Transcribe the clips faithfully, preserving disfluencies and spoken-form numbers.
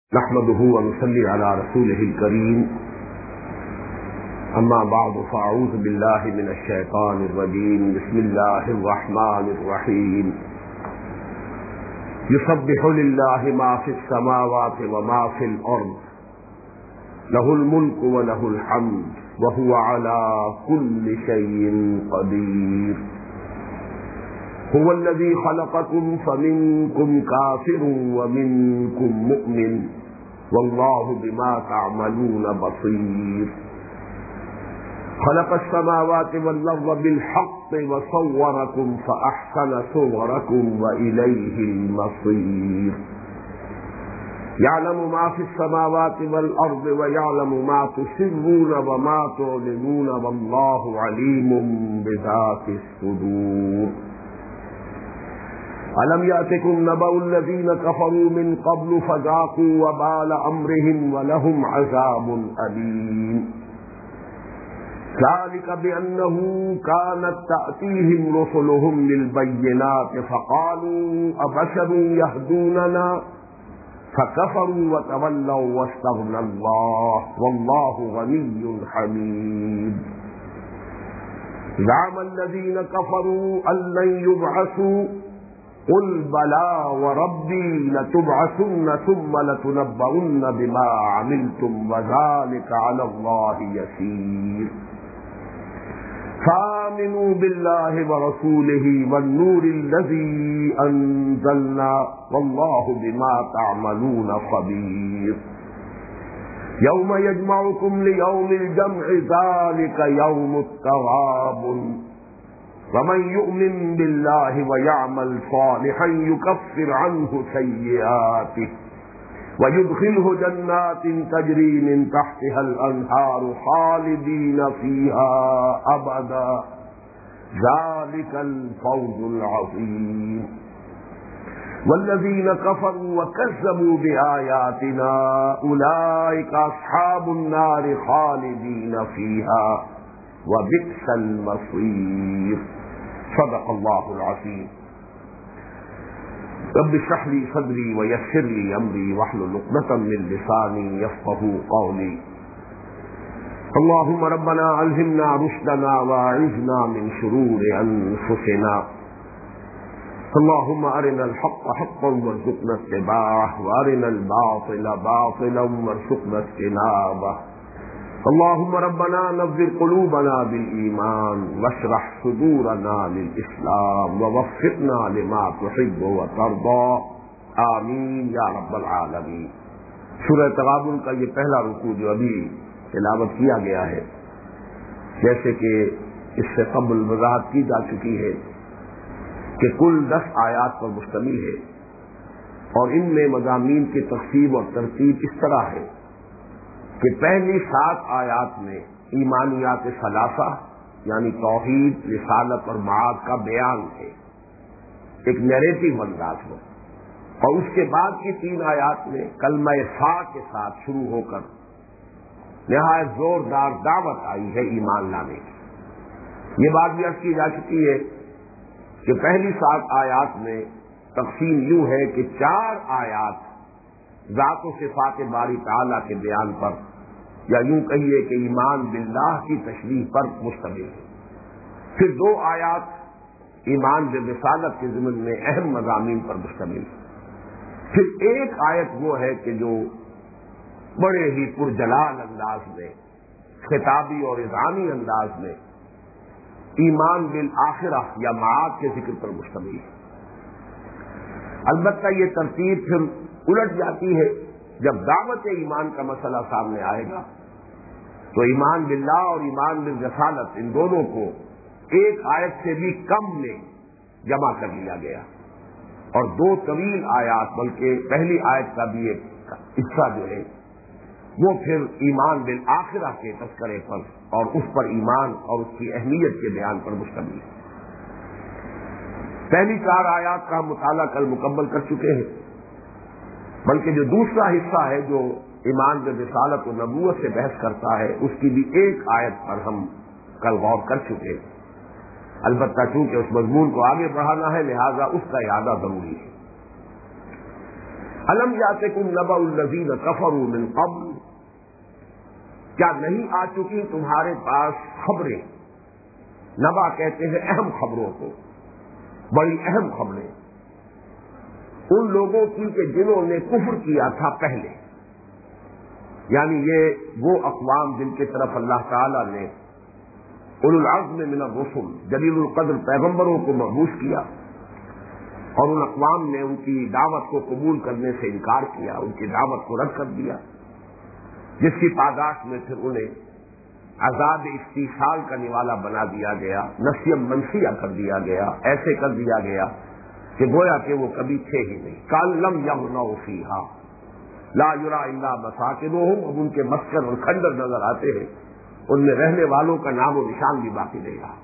نحمده ونصلي على رسوله الكريم أما بعد فأعوذ بالله من الشيطان الرجيم بسم الله الرحمن الرحيم يسبح لله ما في السماوات وما في الأرض له الملك وله الحمد وهو على كل شيء قدير هو الذي خلقكم فمنكم كافر ومنكم مؤمن والله بما تعملون بصير خلق السماوات والأرض بالحق وصوركم فأحسن صوركم وإليه المصير يعلم ما في السماوات والأرض ويعلم ما تسرون وما تعلنون والله عليم بذات الصدور ألم يأتكم نبأ الذين كفروا من قبل فذاقوا وبال أمرهم ولهم عذاب أليم ذلك بأنه كانت تأتيهم رسلهم بالبينات فقالوا أبشر يهدوننا فكفروا وتولوا واستغنى الله والله غني حميد زعم الذين كفروا أن لن يبعثوا قل بلى وربي لتبعثن ثم لتنبؤن بما عملتم وذلك على الله يسير فآمنوا بالله ورسوله والنور الذي أنزلنا والله بما تعملون خبير يوم يجمعكم ليوم الجمع ذلك يوم التغابن ومن يؤمن بالله ويعمل صالحا يكفر عنه سيئاته ويدخله جنات تجري من تحتها الأنهار خالدين فيها أبدا ذلك الفوز العظيم والذين كفروا وكذبوا بآياتنا أولئك أصحاب النار خالدين فيها وبئس المصير صدق الله العظيم رب اشرح لي صدري ويسر لي امري واحلل عقدة من لساني يفقهوا قولي اللهم ربنا ألهمنا رشدنا واعذنا من شرور انفسنا اللهم أرنا الحق حقا وارزقنا اتباعه وأرنا الباطل باطلا وارزقنا اجتنابه اللهم ربنا نور قلوبنا بالإيمان واشرح صدورنا للإسلام ووفقنا لما تحب وترضى آمین یا رب العالمین۔ سورہ تغابن کا یہ پہلا رکوع جو ابھی تلاوت کیا گیا ہے، جیسے کہ اس سے قبل وضاحت کی جا چکی ہے کہ کل دس آیات پر مشتمل ہے اور ان میں مضامین کی تقسیم اور ترتیب اس طرح ہے کہ پہلی سات آیات میں ایمانیات ثلاثہ یعنی توحید، رسالت اور معاد کا بیان ہے ایک نیریٹو انداز میں، اور اس کے بعد کی تین آیات میں کلمہ فا کے ساتھ شروع ہو کر نہایت زوردار دعوت آئی ہے ایمان لانے کی۔ یہ بات بھی عرض کی جا چکی ہے کہ پہلی سات آیات میں تقسیم یوں ہے کہ چار آیات ذات و صفات باری تعالیٰ کے بیان پر یا یوں کہیے کہ ایمان باللہ کی تشریح پر مشتمل ہے، پھر دو آیات ایمان بالرسالت کے ضمن میں اہم مضامین پر مشتمل ہے، پھر ایک آیت وہ ہے کہ جو بڑے ہی پرجلال انداز میں، خطابی اور اذعانی انداز میں ایمان بالآخرہ یا معاد کے ذکر پر مشتمل ہے۔ البتہ یہ ترتیب پھر الٹ جاتی ہے جب دعوت ایمان کا مسئلہ سامنے آئے گا تو ایمان باللہ اور ایمان بالرسالت ان دونوں کو ایک آیت سے بھی کم میں جمع کر لیا گیا، اور دو طویل آیات بلکہ پہلی آیت کا بھی ایک حصہ جو ہے وہ پھر ایمان بالآخرہ کے تذکرے پر اور اس پر ایمان اور اس کی اہمیت کے بیان پر مشتمل ہے۔ پہلی چار آیات کا مطالعہ کل مکمل کر چکے ہیں، بلکہ جو دوسرا حصہ ہے جو ایمان بالرسالت و نبوت سے بحث کرتا ہے اس کی بھی ایک آیت پر ہم کل غور کر چکے ہیں۔ البتہ چونکہ اس مضمون کو آگے بڑھانا ہے لہذا اس کا اعادہ ضروری ہے۔ الم یاتکم نبأ الذین کفروا من قبل، کیا نہیں آ چکی تمہارے پاس خبریں؟ نبا کہتے ہیں اہم خبروں کو، بڑی اہم خبریں ان لوگوں کی کہ جنہوں نے کفر کیا تھا پہلے، یعنی یہ وہ اقوام جن کی طرف اللہ تعالی نے اولو العزم من الرسل جلیل القدر پیغمبروں کو مبعوث کیا، اور ان اقوام نے ان کی دعوت کو قبول کرنے سے انکار کیا، ان کی دعوت کو رد کر دیا، جس کی پاداش میں پھر انہیں عذاب استیصال کا نوالا بنا دیا گیا، نسیہ منسیہ کر دیا گیا، ایسے کر دیا گیا کہ گویا کہ وہ کبھی تھے ہی نہیں۔ کان لم یغنوا فیہا لا یری الا مساکنہم، اب ان کے مسکن اور کھنڈر نظر آتے ہیں، ان میں رہنے والوں کا نام و نشان بھی باقی نہیں رہا۔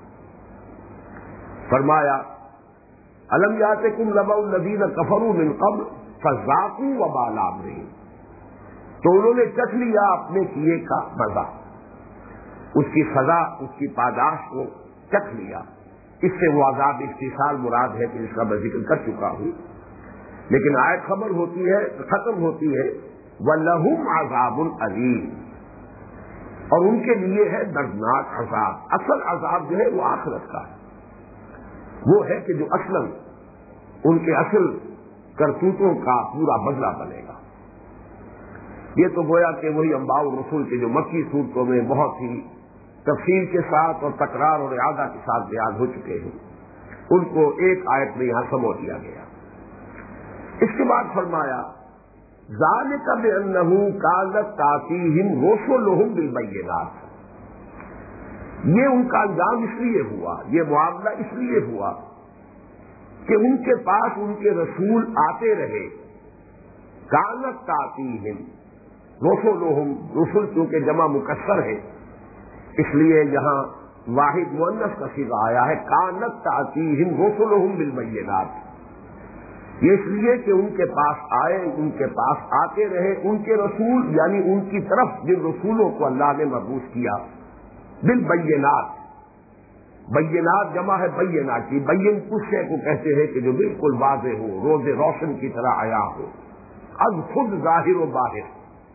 فرمایا الم یاتکم نبأ الذین کفروا من قبل فذاقوا وبال امرہم، تو انہوں نے چکھ لیا اپنے کیے کا مزہ، اس کی سزا، اس کی پاداش کو چکھ لیا۔ اس سے وہ عذاب استیصال مراد ہے کہ جس کا میں ذکر کر چکا ہوں، لیکن آیت خبر ہوتی ہے، ختم ہوتی ہے وَلَهُمْ عَذَابٌ عَلِيمٌ، اور ان کے لیے ہے دردناک عذاب۔ اصل عذاب جو ہے وہ آخرت کا ہے، وہ ہے کہ جو اصلاً ان کے اصل کرتوتوں کا پورا بدلہ بنے گا۔ یہ تو گویا کہ وہی انباء الرسول کے جو مکی صورتوں میں بہت ہی تفصیل کے ساتھ اور تکرار اور اعادہ کے ساتھ بیان ہو چکے ہیں، ان کو ایک آیت میں یہاں سمو دیا گیا۔ اس کے بعد فرمایا ذالک بأنہ کانت تأتیہم رسلہم بالبینات، یہ ان کا انجام اس لیے ہوا، یہ معاملہ اس لیے ہوا کہ ان کے پاس ان کے رسول آتے رہے۔ کانت تأتیہم رسلہم، رسل چونکہ جمع مکسر ہے اس لیے یہاں واحد مؤنث کا صیغہ آیا ہے، کانت تأتیہم رسلہم بالبینات، یہ اس لیے کہ ان کے پاس آئے، ان کے پاس آتے رہے ان کے رسول، یعنی ان کی طرف جن رسولوں کو اللہ نے مبعوث کیا بالبینات۔ بینات جمع ہے بینہ کی، بین کچھ شے کو کہتے ہیں کہ جو بالکل واضح ہو، روز روشن کی طرح عیاں ہو، از خود ظاہر و باہر،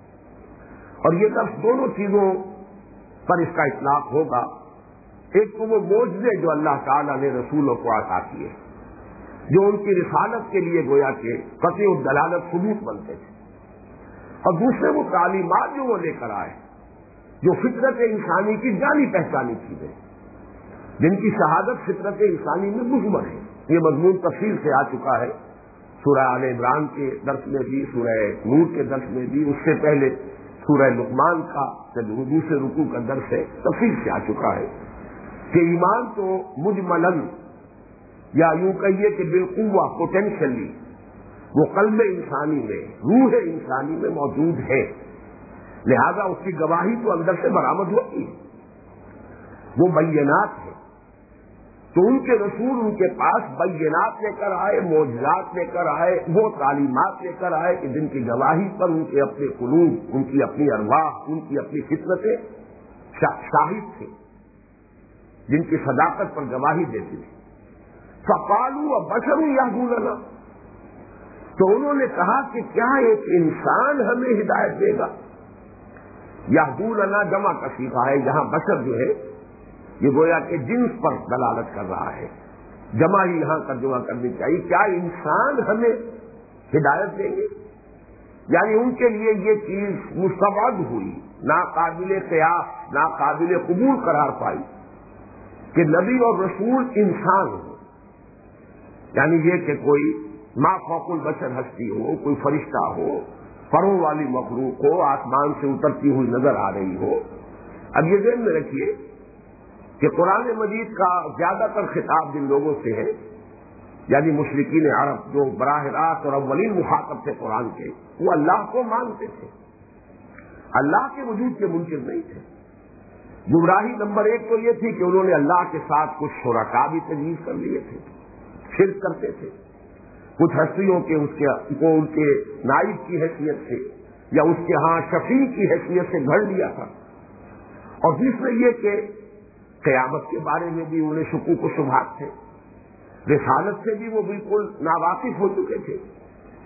اور یہ لفظ دونوں چیزوں پر اس کا اطلاق ہوگا۔ ایک تو وہ معجزے جو اللہ تعالیٰ نے رسولوں کو عطا کیے، جو ان کی رسالت کے لیے گویا کہ قطع الدلالت ثبوت بنتے تھے، اور دوسرے وہ تعلیمات جو وہ لے کر آئے، جو فطرت انسانی کی جانی پہچانی چیزیں، جن کی شہادت فطرت انسانی میں مضمر ہے۔ یہ مضمون تفصیل سے آ چکا ہے سورہ آل عمران کے درس میں بھی، سورہ نور کے درس میں بھی، اس سے پہلے سورہ لقمان کا جو دوسرے رکوع کا درس ہے تفصیل سے آ چکا ہے کہ ایمان تو مجملاً، یا یوں کہیے کہ بالقوہ پوٹینشلی وہ قلب انسانی میں، روح انسانی میں موجود ہے، لہذا اس کی گواہی تو اندر سے برآمد ہوتی ہے، وہ بینات ہے۔ تو ان کے رسول ان کے پاس بینات لے کر آئے، معجزات لے کر آئے، وہ تعلیمات لے کر آئے کہ جن کی گواہی پر ان کے اپنے قلوب، ان کی اپنی ارواح، ان کی اپنی فطرتیں شاہد تھے، جن کی صداقت پر گواہی دیتی تھی۔ فقالوا بشر یہدوننا، تو انہوں نے کہا کہ کیا ایک انسان ہمیں ہدایت دے گا؟ یہدوننا جمع کا صیغہ ہے، یہاں بشر جو ہے یہ گویا کہ جنس پر دلالت کر رہا ہے، جمع ہی یہاں ترجمہ کرنی چاہیے۔ کیا انسان ہمیں ہدایت دیں گے؟ یعنی ان کے لیے یہ چیز مستبعد ہوئی، ناقابل قیاس، ناقابل قبول قرار پائی کہ نبی اور رسول انسان ہو، یعنی یہ کہ کوئی ما فوق البشر ہستی ہو، کوئی فرشتہ ہو، پروں والی مخلوق ہو، آسمان سے اترتی ہوئی نظر آ رہی ہو۔ اب یہ ذہن میں رکھیے کہ قرآن مجید کا زیادہ تر خطاب جن لوگوں سے ہے، یعنی مشرکین عرب جو براہ راست اور اولین مخاطب تھے قرآن کے، وہ اللہ کو مانتے تھے، اللہ کے وجود کے منکر نہیں تھے۔ گمراہی نمبر ایک تو یہ تھی کہ انہوں نے اللہ کے ساتھ کچھ شرکا بھی تجویز کر لیے تھے، شرک کرتے تھے، کچھ ہستیوں کے اس کے کو ان کے نائب کی حیثیت سے یا اس کے ہاں شفیع کی حیثیت سے گھڑ لیا تھا، اور دوسرے یہ کہ قیامت کے بارے میں بھی انہیں شکوک و شبہات تھے، رسالت سے بھی وہ بالکل ناواقف ہو چکے تھے،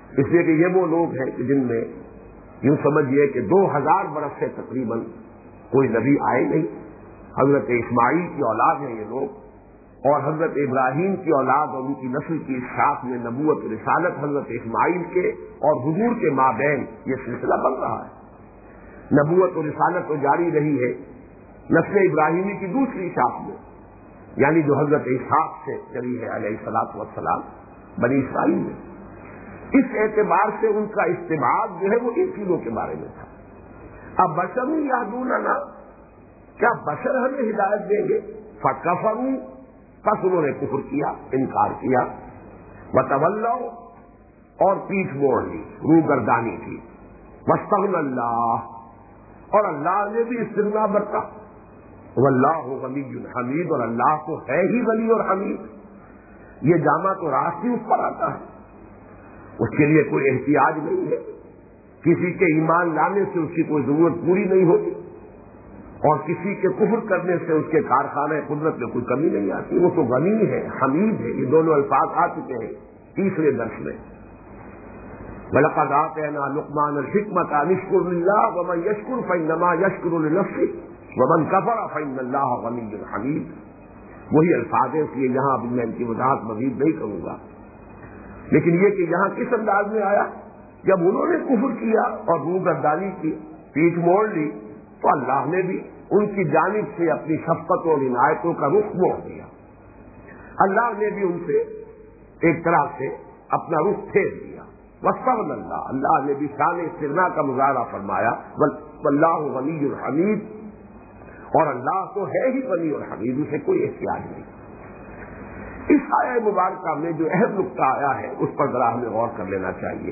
اس لیے کہ یہ وہ لوگ ہیں کہ جن میں یوں سمجھیے کہ دو ہزار برس سے تقریباً کوئی نبی آئے نہیں. حضرت اسماعیل کی اولاد ہیں یہ لوگ, اور حضرت ابراہیم کی اولاد اور ان کی نسل کی شاخ میں نبوت و رسالت حضرت اسماعیل کے اور حضور کے مابین یہ سلسلہ بن رہا ہے. نبوت و رسالت تو جاری رہی ہے نسل ابراہیمی کی دوسری شاخ میں, یعنی جو حضرت اسحاق سے چلی ہے علیہ الصلوۃ والسلام بنی اسرائیل میں. اس اعتبار سے ان کا استبعاد جو ہے وہ ان چیزوں کے بارے میں تھا. اب بشر یہدوننا, کیا بشر ہمیں ہدایت دیں گے؟ فکفروا, پس انہوں نے کفر کیا, انکار کیا. وتولوا, اور پیٹھ موڑ لی, روگردانی کی. واستغنى اللہ, اور اللہ نے بھی استغنا برتا. واللہ غنی حمید, اور اللہ تو ہے ہی غنی اور حمید. یہ جامع تو راست ہی اس پر آتا ہے, اس کے لیے کوئی احتیاج نہیں ہے. کسی کے ایمان لانے سے اس کی کوئی ضرورت پوری نہیں ہوتی, اور کسی کے کفر کرنے سے اس کے کارخانے قدرت میں کوئی کمی نہیں آتی. وہ تو غنی ہے, حمید ہے. یہ دونوں الفاظ آ چکے ہیں تیسرے درس میں. وَلَقَدْ آتَيْنَا لُقْمَانَ الْحِكْمَةَ أَنِ اشْكُرْ لِلَّهِ وَمَنْ يَشْكُرْ فَإِنَّمَا يَشْكُرُ لِنَفْسِهِ وَمَنْ كَفَرَ فَإِنَّ اللَّهَ غَنِيٌّ حَمِيدٌ. وہی الفاظ ہیں, اس لیے یہاں ابھی میں ان کی وضاحت مزید نہیں کروں گا. لیکن یہ کہ یہاں کس انداز میں آیا, جب انہوں نے کفر کیا اور روگردانی کی, پیٹھ موڑ لی, تو اللہ نے بھی ان کی جانب سے اپنی شفقت اور عنایتوں کا رخ موڑ دیا. اللہ نے بھی ان سے ایک طرح سے اپنا رخ پھیر دیا. واستغنى اللہ, اللہ نے بھی شان استغنا کا مظاہرہ فرمایا. واللہ غنی حمید, اور اللہ تو ہے ہی غنی اور حمید, اسے کوئی احتیاج نہیں. اس آیہ مبارکہ میں جو اہم نقطہ آیا ہے اس پر ذرا ہمیں غور کر لینا چاہیے.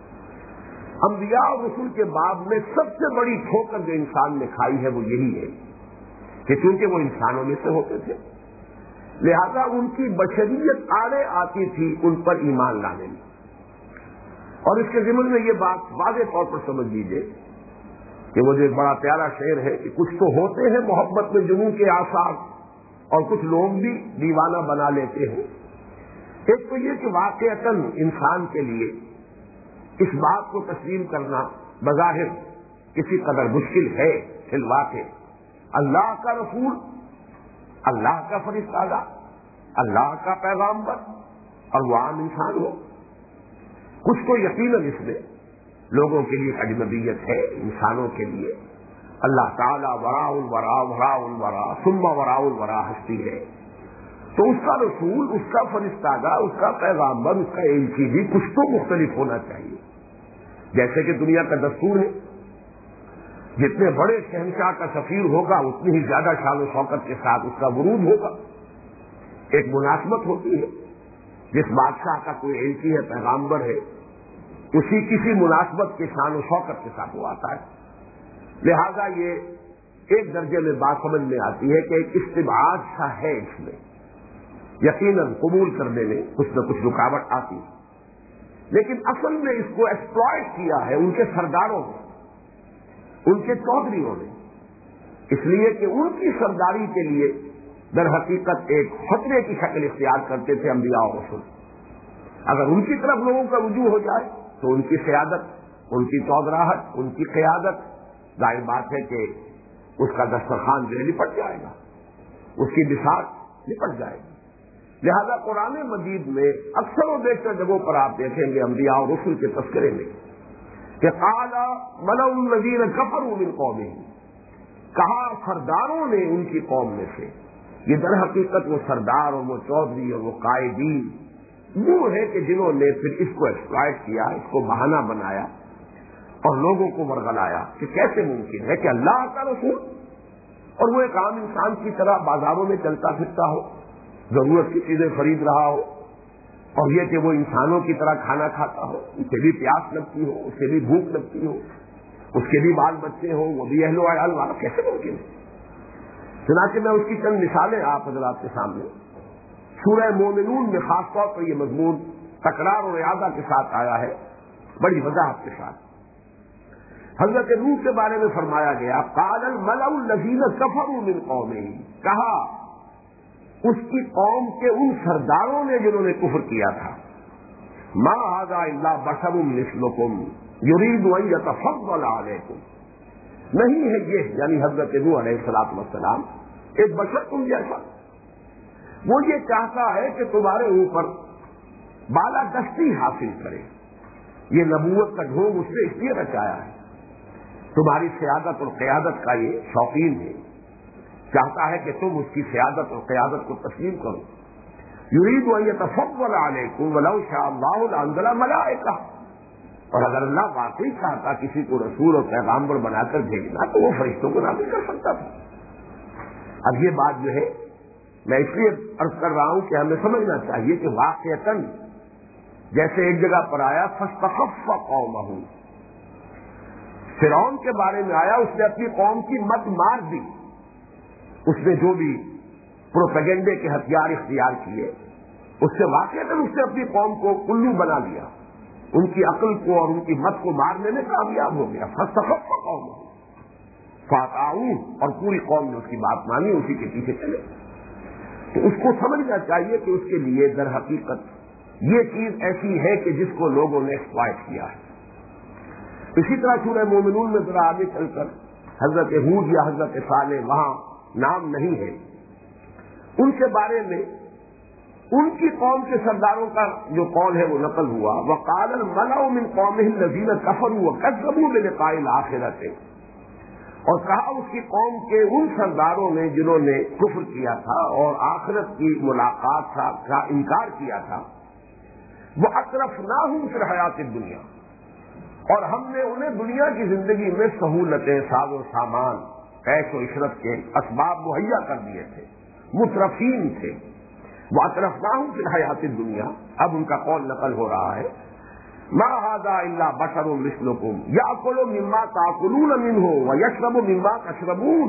انبیاء اور رسول کے باب میں سب سے بڑی ٹھوکر جو انسان نے کھائی ہے وہ یہی ہے کہ چونکہ وہ انسانوں میں سے ہوتے تھے, لہذا ان کی بشریت آڑے آتی تھی ان پر ایمان لانے میں. اور اس کے ضمن میں یہ بات واضح طور پر سمجھ لیجیے کہ وہ جو ایک بڑا پیارا شعر ہے کہ کچھ تو ہوتے ہیں محبت میں جنوں کے آثار, اور کچھ لوگ بھی دیوانہ بنا لیتے ہیں. ایک تو یہ کہ واقعتاً انسان کے لیے اس بات کو تسلیم کرنا بظاہر کسی قدر مشکل ہے. فی الواقع اللہ کا رسول, اللہ کا فرشتہ, اللہ کا پیغامبر, اور وہ عام انسان ہو. کچھ تو یقیناً اس میں لوگوں کے لیے اجنبیت ہے, انسانوں کے لیے اللہ تعالیٰ وراء الورا وراء الورا ثم وراء الورا ہستی ہے. تو اس کا رسول, اس کا فرشتہ, اس کا پیغامبر, اس کا ایلچی بھی کچھ تو مختلف ہونا چاہیے. جیسے کہ دنیا کا دستور ہے, جتنے بڑے شہنشاہ کا سفیر ہوگا اتنی ہی زیادہ شان و شوکت کے ساتھ اس کا ورود ہوگا. ایک مناسبت ہوتی ہے, جس بادشاہ کا کوئی ایلچی ہے, پیغامبر ہے, اسی کسی مناسبت کے شان و شوکت کے ساتھ وہ آتا ہے. لہذا یہ ایک درجے میں بات سمجھ میں آتی ہے کہ ایک استبعاد سا ہے اس میں, یقیناً قبول کرنے میں کچھ نہ کچھ رکاوٹ آتی ہے. لیکن اصل میں اس کو ایکسپلائٹ کیا ہے ان کے سرداروں نے, ان کے چودھریوں نے, اس لیے کہ ان کی سرداری کے لیے در حقیقت ایک خطرے کی شکل اختیار کرتے تھے انبیاء و رسول. اگر ان کی طرف لوگوں کا رجوع ہو جائے تو ان کی سیادت, ان کی چودراہٹ, ان کی قیادت, ظاہر بات ہے کہ اس کا دسترخوان جو ہے لپٹ جائے گا, اس کی بساط لپٹ جائے گی. لہذا قرآن مجید میں اکثر و بیشتر جگہوں پر آپ دیکھیں گے انبیاء اور رسل کے تذکرے میں کہ قال ملأ الذین کفروا من قومہ, کہا سرداروں نے ان کی قوم میں سے. یہ در حقیقت وہ سردار اور وہ چودھری اور وہ قائدین وہ ہے کہ جنہوں نے پھر اس کو ایکسپلائٹ کیا, اس کو بہانہ بنایا اور لوگوں کو ورغلایا کہ کیسے ممکن ہے کہ اللہ کا رسول اور وہ ایک عام انسان کی طرح بازاروں میں چلتا پھرتا ہو, ضرورت کی چیزیں خرید رہا ہو, اور یہ کہ وہ انسانوں کی طرح کھانا کھاتا ہو, اسے بھی پیاس لگتی ہو, اسے بھی بھوک لگتی ہو, اس کے بھی بال بچے ہوں, وہ بھی اہل و عیال والا, کیسے ممکن ہے؟ چنانچہ میں اس کی چند مثالیں آپ حضرات کے سامنے. سورہ مومنون میں خاص طور پر یہ مضمون تکرار اور اعادہ کے ساتھ آیا ہے, بڑی وضاحت کے ساتھ. حضرت نوح کے بارے میں فرمایا گیا قال الملأ الذین کفروا من قومہ, کہا اس کی قوم کے ان سرداروں نے جنہوں نے کفر کیا تھا. ما ھذا الا بشر مثلکم یرید ان یتفضل علیکم، نہیں ہے یہ یعنی حضرت نوح علیہ الصلوۃ والسلام ایک بشر تم جیسا، وہ یہ چاہتا ہے کہ تمہارے اوپر بالا دستی حاصل کرے، یہ نبوت کا ڈھونگ اس نے اس لیے رچایا ہے، تمہاری سیادت اور قیادت کا یہ شوقین ہے، چاہتا ہے کہ تم اس کی سیادت اور قیادت کو تسلیم کرو، یرید ان یتفضل علیکم ولو شاء اللہ لانزل ملائکہ، اور اگر اللہ واقعی چاہتا کسی کو رسول اور پیغامبر بنا کر بھیجنا تو وہ فرشتوں کو نازل کر سکتا تھا۔ اب یہ بات جو ہے میں اس لیے عرض کر رہا ہوں کہ ہمیں سمجھنا چاہیے کہ واقعتاً جیسے ایک جگہ پر آیا فاستخف قومہ، فرعون کے بارے میں آیا اس نے اپنی قوم کی مت مار دی، اس نے جو بھی پروپیگنڈے کے ہتھیار اختیار کیے اس سے واقعتاً اس نے اپنی قوم کو الو بنا دیا، ان کی عقل کو اور ان کی مت کو مارنے میں کامیاب ہو گیا، فاستخف قومہ فاطاعوہ، اور پوری قوم نے اس کی بات مانی، اسی کے پیچھے چلے۔ تو اس کو سمجھنا چاہیے کہ اس کے لیے در حقیقت یہ چیز ایسی ہے کہ جس کو لوگوں نے ایکسپلائٹ کیا ہے۔ اسی طرح سورہ مومنون میں ذرا آگے چل کر حضرت ہود یا حضرت صالح وہاں نام نہیں ہے، ان کے بارے میں ان کی قوم کے سرداروں کا جو قول ہے وہ نقل ہوا، وقال الملأ من قومه الذين كفروا وكذبوا بلقاء الآخرة، اور کہا اس کی قوم کے ان سرداروں نے جنہوں نے کفر کیا تھا اور آخرت کی ملاقات کا انکار کیا تھا، وَأَتْرَفْنَاهُمْ فِي الْحَيَاةِ الدُّنْيَا، اور ہم نے انہیں دنیا کی زندگی میں سہولتیں، ساز و سامان، عیش و عشرت کے اسباب مہیا کر دیے تھے، مترفین تھے، وَأَتْرَفْنَاهُمْ فِي الْحَيَاةِ الدُّنْيَا، اب ان کا قول نقل ہو رہا ہے، ما ھذا الا بشر مثلکم یاکل مما تاکلون منہ ویشرب مما تشربون،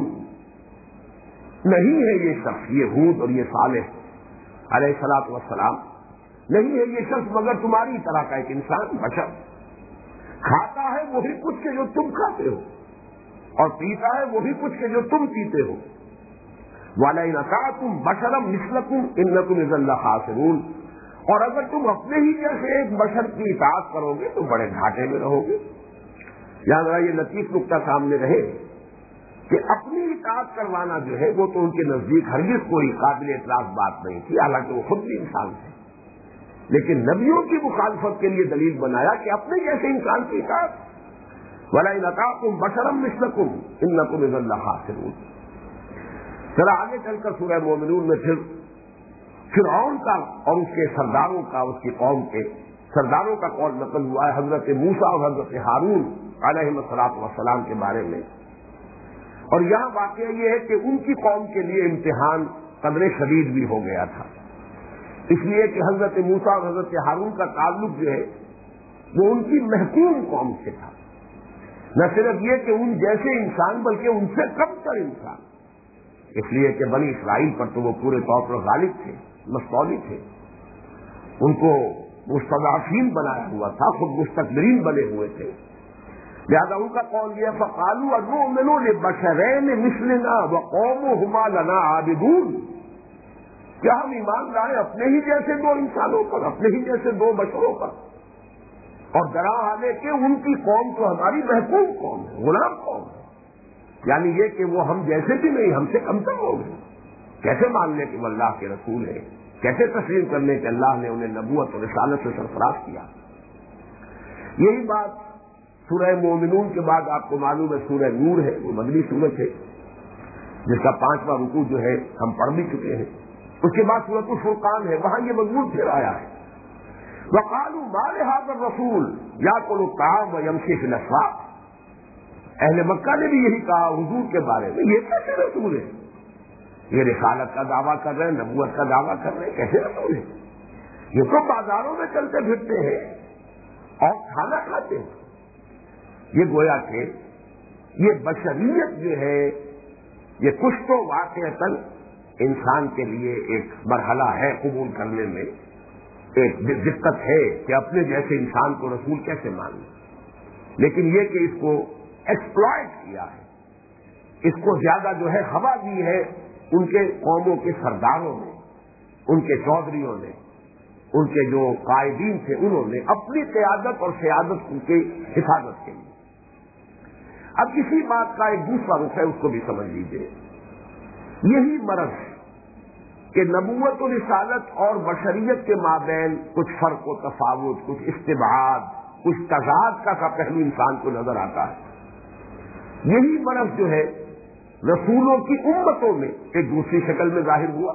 نہیں ہے یہ شخص، یہ ہود اور یہ صالح علیہ الصلوۃ والسلام، نہیں ہے یہ شخص مگر تمہاری طرح کا ایک انسان، بشر، کھاتا ہے وہی کچھ کہ جو تم کھاتے ہو اور پیتا ہے وہی کچھ کہ جو تم پیتے ہو، وَلَئِنْ أَطَعْتُمْ بَشَرًا مِثْلَكُمْ إِنَّكُمْ إِذًا لَخَاسِرُونَ، اور اگر تم اپنے ہی جیسے ایک بشر کی اطاعت کرو گے تو بڑے گھاٹے میں رہو گے۔ یاد رہا یہ لطیف نکتہ سامنے رہے کہ اپنی اطاعت کروانا جو ہے وہ تو ان کے نزدیک ہرگز کوئی قابل اعتراض بات نہیں تھی، حالانکہ وہ خود بھی انسان تھے، لیکن نبیوں کی مخالفت کے لیے دلیل بنایا کہ اپنے جیسے انسان کی اطاعت، وَلَئِنْ أَطَعْتُمْ بَشَرًا مِثْلَكُمْ إِنَّكُمْ إِذًا لَخَاسِرُونَ۔ ذرا آگے چل کر سورہ مومنون میں پھر فرعون کا اور اس کے سرداروں کا، اس کی قوم کے سرداروں کا قول نقل ہوا ہے حضرت موسیٰ اور حضرت ہارون علیہ الصلوۃ والسلام کے بارے میں، اور یہاں واقعہ یہ ہے کہ ان کی قوم کے لیے امتحان قدر شدید بھی ہو گیا تھا، اس لیے کہ حضرت موسیٰ اور حضرت ہارون کا تعلق جو ہے وہ ان کی محکوم قوم سے تھا، نہ صرف یہ کہ ان جیسے انسان بلکہ ان سے کم تر انسان، اس لیے کہ بنی اسرائیل پر تو وہ پورے طور پر غالب تھے، مستولی تھے، ان کو مستضعفین بنایا ہوا تھا، خود مستكبرین بنے ہوئے تھے، لہذا ان کا قول یہ فقالوا انؤمن لبشرین مثلنا وقومهما لنا عابدون، کیا ہم ایمان لائیں اپنے ہی جیسے دو انسانوں پر، اپنے ہی جیسے دو بشروں پر، اور ڈرا آنے کہ ان کی قوم تو ہماری محکوم قوم ہے، غلام قوم ہے، یعنی یہ کہ وہ ہم جیسے بھی نہیں، ہم سے کمتر ہو گئے، کیسے مان لیں کہ وہ اللہ کے رسول ہیں، کیسے تسلیم کر لیں کہ اللہ نے انہیں نبوت اور رسالت سے سرفراز کیا۔ یہی بات سورہ مومنون کے بعد آپ کو معلوم ہے سورہ نور ہے، وہ مدنی سورت ہے جس کا پانچواں رکوع جو ہے ہم پڑھ بھی چکے ہیں، اس کے بعد سورۃ الفرقان ہے، وہاں یہ مضمون پھر آیا ہے، وقالوا ما لهذا الرسول يأكل الطعام ويمشي في الأسواق، اہل مکہ نے بھی یہی کہا حضور کے بارے میں، یہ کیسے رسول ہے، یہ رسالت کا دعویٰ کر رہے ہیں، نبوت کا دعویٰ کر رہے ہیں، کیسے رسول ہے، یہ تو بازاروں میں چلتے پھرتے ہیں اور کھانا کھاتے ہیں۔ یہ گویا کہ یہ بشریت جو ہے یہ کچھ تو واقعتاً انسان کے لیے ایک مرحلہ ہے قبول کرنے میں، ایک دقت ہے کہ اپنے جیسے انسان کو رسول کیسے مانیں، لیکن یہ کہ اس کو ایکسپلائٹ کیا ہے، اس کو زیادہ جو ہے ہوا دی ہے ان کے قوموں کے سرداروں نے، ان کے چودھریوں نے، ان کے جو قائدین تھے انہوں نے اپنی قیادت اور سیادت کی حفاظت کے لیے۔ اب اسی بات کا ایک دوسرا رخ ہے، اس کو بھی سمجھ لیجیے۔ یہی مرض کہ نبوت و رسالت اور بشریت کے مابین کچھ فرق و تفاوت، کچھ استبعاد، کچھ تضاد کا کا پہلو انسان کو نظر آتا ہے، یہی مرض جو ہے رسولوں کی امتوں میں ایک دوسری شکل میں ظاہر ہوا۔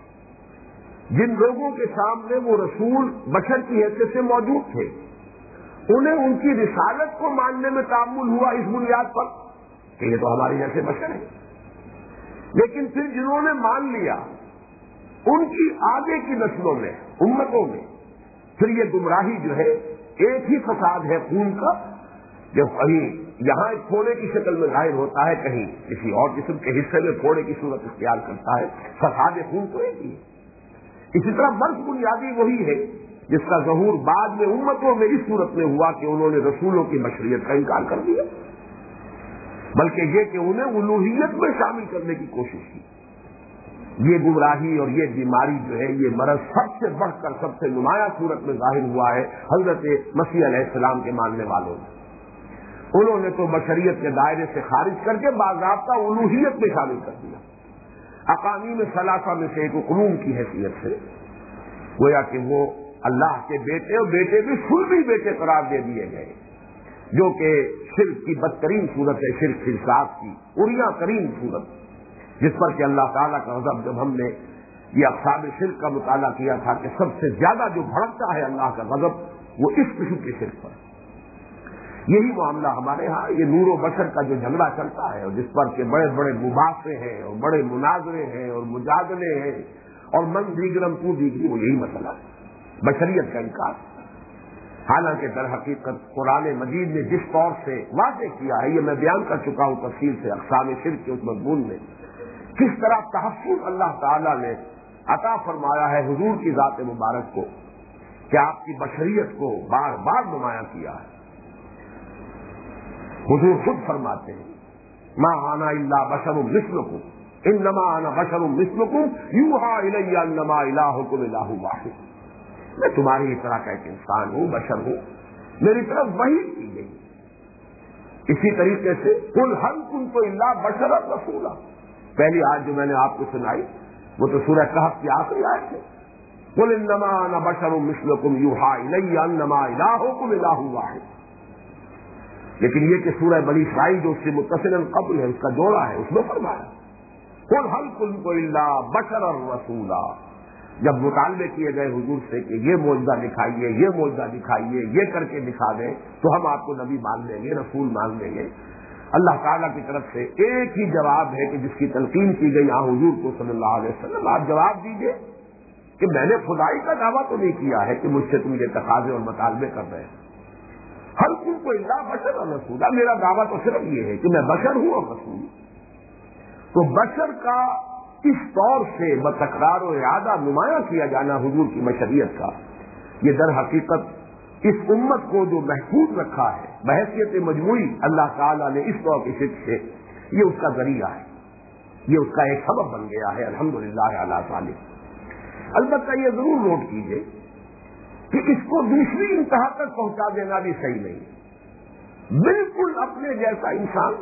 جن لوگوں کے سامنے وہ رسول بشر کی حیثیت سے موجود تھے، انہیں ان کی رسالت کو ماننے میں تعامل ہوا اس بنیاد پر کہ یہ تو ہمارے جیسے بشر ہیں، لیکن پھر جنہوں نے مان لیا ان کی آگے کی نسلوں میں، امتوں میں، پھر یہ گمراہی جو ہے ایک ہی فساد ہے خون کا، جو کہیں یہاں ایک پھوڑے کی شکل میں ظاہر ہوتا ہے، کہیں کسی اور قسم کے حصے میں پھوڑے کی صورت اختیار کرتا ہے، فساد خون تو ایک ہی ہے۔ اسی طرح مرض بنیادی وہی ہے جس کا ظہور بعد میں امتوں میں اس صورت میں ہوا کہ انہوں نے رسولوں کی بشریت کا انکار کر دیا، بلکہ یہ کہ انہیں الوہیت میں شامل کرنے کی کوشش کی۔ یہ گمراہی اور یہ بیماری جو ہے، یہ مرض سب سے بڑھ کر سب سے نمایاں صورت میں ظاہر ہوا ہے حضرت مسیح علیہ السلام کے ماننے والوں نے۔ انہوں نے تو بشریت کے دائرے سے خارج کر کے باضابطہ الوہیت میں شامل کر دیا، اقانیم ثلاثہ میں سے ایک اقلوم کی حیثیت سے، گویا کہ وہ اللہ کے بیٹے اور بیٹے بھی سلبی بیٹے قرار دے دیے گئے، جو کہ شرک کی بدترین صورت ہے، شرک فرساد کی اریاں ترین صورت، جس پر کہ اللہ تعالیٰ کا غضب، جب ہم نے یہ اقسام شرک کا مطالعہ کیا تھا کہ سب سے زیادہ جو بھڑکتا ہے اللہ کا غضب وہ اس قسم کے شرک پر۔ یہی معاملہ ہمارے ہاں یہ نور و بشر کا جو جھگڑا چلتا ہے، اور جس پر کہ بڑے بڑے مباحثے ہیں اور بڑے مناظرے ہیں اور مجادلے ہیں اور من دیگرم تو دیگری، وہ یہی مسئلہ ہے، بشریت کا انکار۔ حالانکہ در حقیقت قرآن مجید نے جس طور سے واضح کیا ہے، یہ میں بیان کر چکا ہوں تفصیل سے اقسام شرک کے اس مضمون میں، کس طرح تحفظ اللہ تعالیٰ نے عطا فرمایا ہے حضور کی ذات مبارک کو، کہ آپ کی بشریت کو بار بار نمایاں کیا ہے۔ حضور خود فرماتے ہیں ما انا الا بشر مثلکم انما انا بشر مثلکم یوحی الی انما الہکم الہ واحد، میں تمہاری ہی طرح کا ایک انسان ہوں، بشر ہوں، میری طرف وحی کی گئی۔ اسی طریقے سے قل هل كنت الا بشرا رسولا، پہلی آیت جو میں نے آپ کو سنائی وہ تو سورہ کہف کی آخری آیت ہے، قل انما انا بشر مثلکم یوحی الی انما الہکم الہ واحد۔ لیکن یہ کہ سورہ بنی اسرائیل جو اس سے متصل قبل ہے، اس کا جوڑا ہے، اس میں فرمایا قل هل كنت الا بشرا رسولا۔ جب مطالبے کیے گئے حضور سے کہ یہ معجزہ دکھائیے، یہ معجزہ دکھائیے، یہ کر کے دکھا دیں تو ہم آپ کو نبی مان لیں گے، رسول مان لیں گے، اللہ تعالیٰ کی طرف سے ایک ہی جواب ہے کہ جس کی تلقین کی گئی یہاں حضور کو صلی اللہ علیہ وسلم، آپ جواب دیجیے کہ میں نے خدائی کا دعویٰ تو نہیں کیا ہے کہ مجھ سے تم یہ تقاضے اور مطالبے کر رہے ہیں، ہر کوئی کو اللہ بشر اور رسول، میرا دعویٰ تو صرف یہ ہے کہ میں بشر ہوں اور رسول۔ تو بشر کا اس طور سے بتکرار و اعادہ نمایاں کیا جانا حضور کی بشریت کا، یہ در حقیقت اس امت کو جو محفوظ رکھا ہے بحیثیت مجموعی اللہ تعالیٰ نے اس طور کی شرک سے، یہ اس کا ذریعہ ہے، یہ اس کا ایک سبب بن گیا ہے، الحمدللہ علی ذالک۔ البتہ یہ ضرور نوٹ کیجیے کہ اس کو دوسری انتہا تک پہنچا دینا بھی صحیح نہیں، بالکل اپنے جیسا انسان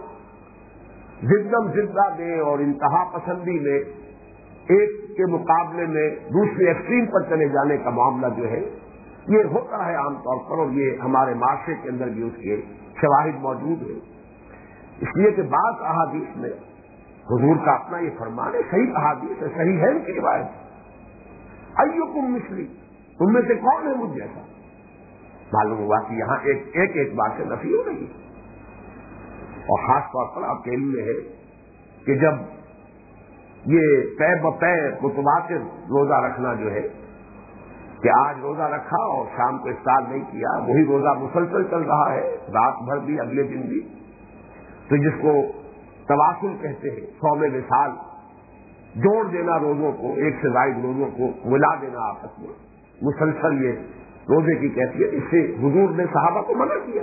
زدم زدہ میں اور انتہا پسندی میں ایک کے مقابلے میں دوسرے ایکسٹریم پر چلے جانے کا معاملہ جو ہے یہ ہوتا ہے عام طور پر، اور یہ ہمارے معاشرے کے اندر بھی اس کے شواہد موجود ہیں۔ اس لیے کہ بعض احادیث میں حضور کا اپنا یہ فرمان ہے، صحیح احادیث ہے، صحیح ہے ان کی روایت، ایکم مثلی، تم میں سے کون ہے مجھ جیسا؟ معلوم ہوا کہ یہاں ایک ایک ایک بات سے نفی ہو رہی ہے، اور خاص طور پر آپ کے علم میں ہے کہ جب یہ پے بپے متواتر روزہ رکھنا جو ہے کہ آج روزہ رکھا اور شام کو افطار نہیں کیا، وہی روزہ مسلسل چل رہا ہے، رات بھر بھی اگلے دن بھی، تو جس کو تواصل کہتے ہیں، صوم وصال، جوڑ دینا روزوں کو، ایک سے زائد روزوں کو ملا دینا آپس میں، مسلسل یہ روزے کی کیفیت، اس سے حضور نے صحابہ کو منع کیا۔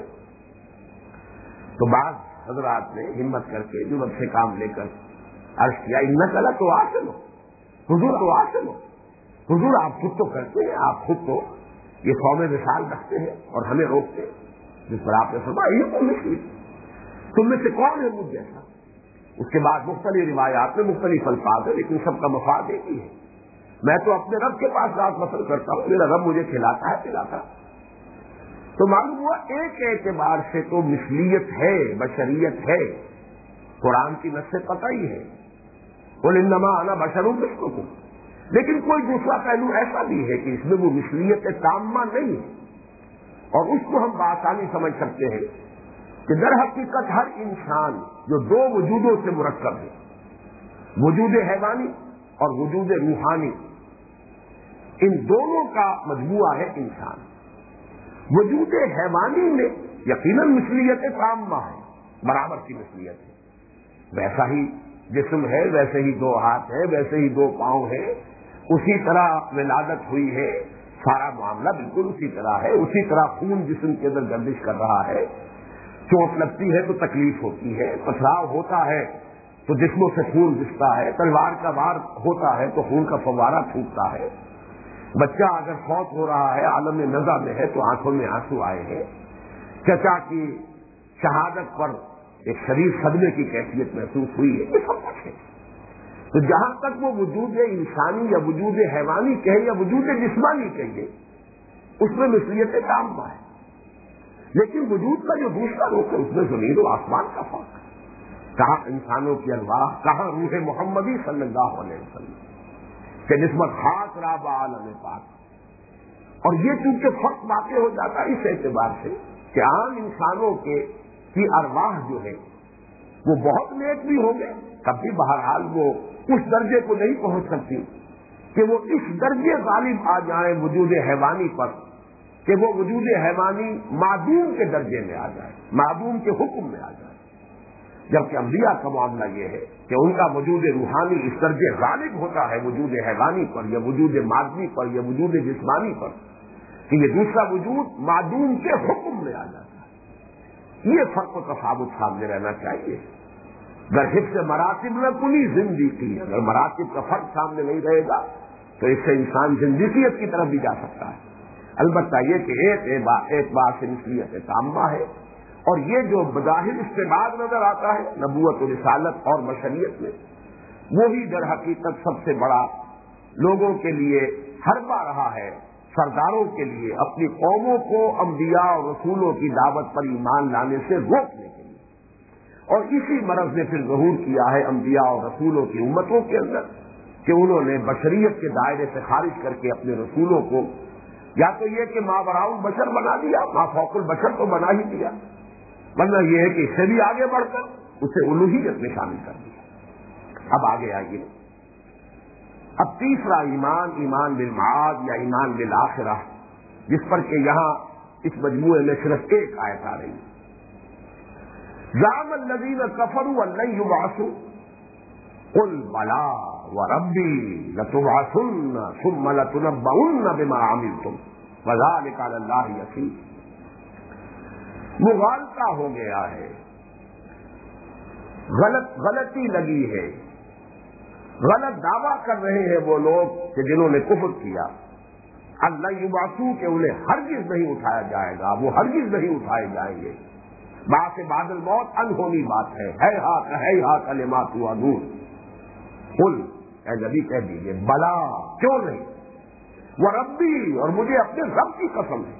تو بعض حضرات نے ہمت کر کے جرأت سے کام لے کر عرض کیا انک لتواصل، حضور تواصل، حضور آپ خود تو کرتے ہیں، آپ خود تو یہ قوم مثال رکھتے ہیں اور ہمیں روکتے ہیں، جس پر آپ نے فرمایا یہ تو مشکل تم میں سے کون ہے مجھ جیسا؟ اس کے بعد مختلف روایات میں مختلف الفاظ ہیں، لیکن سب کا مفاد ایک ہی ہے، میں تو اپنے رب کے پاس رات بسر کرتا ہوں، میرا رب مجھے کھلاتا ہے پلاتا ہے۔ تو معلوم ہوا ایک اعتبار سے تو مثلیت ہے، بشریت ہے، قرآن کی نص سے پتہ ہی ہے، قل انما انا بشر مثلکم، لیکن کوئی دوسرا پہلو ایسا بھی ہے کہ اس میں وہ مثلیت تامہ نہیں ہے، اور اس کو ہم بآسانی سمجھ سکتے ہیں کہ در حقیقت ہر انسان جو دو وجودوں سے مرکب ہے، وجود حیوانی اور وجود روحانی، ان دونوں کا مجموعہ ہے انسان۔ وجود حیوانی میں یقیناً مثلیت تامہ ہے، برابر کی مثلیت ہے، ویسا ہی جسم ہے، ویسے ہی دو ہاتھ ہیں، ویسے ہی دو پاؤں ہیں، اسی طرح ولادت ہوئی ہے، سارا معاملہ بالکل اسی طرح ہے، اسی طرح خون جسم کے اندر گردش کر رہا ہے، چوٹ لگتی ہے تو تکلیف ہوتی ہے، پتھراؤ ہوتا ہے تو جسموں سے خون رستا ہے، تلوار کا وار ہوتا ہے تو خون کا فوارہ پھوٹتا ہے، بچہ اگر فوت ہو رہا ہے عالم نزع میں ہے تو آنکھوں میں آنسو آئے ہیں، چچا کی شہادت پر ایک شدید صدمے کی کیفیت محسوس ہوئی ہے، یہ سب کچھ ہے۔ تو جہاں تک وہ وجود انسانی یا وجود حیوانی کہے یا وجود جسمانی کہیے، اس میں مثلیت تامہ ہے، لیکن وجود کا جو دوسرا رخ ہے اس میں زمین و آسمان کا فرق ہے۔ کہاں انسانوں کی ارواح، کہاں روح محمدی صلی اللہ علیہ وسلم کہ نسبت خاص راب عالم پاک، اور یہ چونکہ فرق واقع ہو جاتا ہے اس اعتبار سے کہ عام انسانوں کے کی ارواح جو ہے وہ بہت نیک بھی ہوں گے، تب بھی بہرحال وہ اس درجے کو نہیں پہنچ سکتی کہ وہ اس درجے غالب آ جائیں وجود حیوانی پر کہ وہ وجود حیوانی معدوم کے درجے میں آ جائے، معدوم کے حکم میں آ جائے، جبکہ انبیاء کا معاملہ یہ ہے کہ ان کا وجود روحانی اس درجے غالب ہوتا ہے وجود حیوانی پر یا وجود مادی پر یا وجود جسمانی پر کہ یہ دوسرا وجود معدوم کے حکم میں آ جاتا ہے۔ یہ فرق و تفاوت سامنے رہنا چاہیے۔ اگر حفظ مراتب نہ کلی زندگی، اگر مراتب کا فرق سامنے نہیں رہے گا تو اس سے انسان زندگیت کی طرف بھی جا سکتا ہے۔ البتہ یہ کہ ایک ایک بار سے مثلیت تامہ ہے، اور یہ جو بظاہر استباد نظر آتا ہے نبوت و رسالت اور بشریت میں، وہی در حقیقت سب سے بڑا لوگوں کے لیے حربہ رہا ہے، سرداروں کے لیے اپنی قوموں کو انبیاء اور رسولوں کی دعوت پر ایمان لانے سے روکنے کے لیے، اور اسی مرض نے پھر ظہور کیا ہے انبیاء اور رسولوں کی امتوں کے اندر کہ انہوں نے بشریت کے دائرے سے خارج کر کے اپنے رسولوں کو یا تو یہ کہ ما وراء البشر بنا دیا، ما فوق البشر تو بنا ہی دیا، ورنہ یہ ہے کہ اس سے بھی آگے بڑھ کر اسے الوہیت میں شامل کر دیا۔ اب آگے آئیے، اب تیسرا ایمان، ایمان بالمعاد یا ایمان بالآخرہ، جس پر کہ یہاں اس مجموعے میں صرف ایک آیت آ رہی ہے۔ زعم الذین کفروا ان لن یبعثوا قل بلی وربی لتبعثن ثم لتنبؤن بما عملتم وذلک علی اللہ یسیر۔ مغالطہ ہو گیا ہے، غلط غلطی لگی ہے، غلط دعویٰ کر رہے ہیں وہ لوگ کہ جنہوں نے کفر کیا، اللہ یبعثوا کہ انہیں ہرگز نہیں اٹھایا جائے گا، وہ ہرگز نہیں اٹھائے جائیں گے، بعد بعد الموت انہونی بات ہے، ہے ہاتھ ہے ہاتھ لما توعدون۔ قل اے نبی کہہ دیجیے بلا کیوں نہیں، وربی اور مجھے اپنے رب کی قسم ہے،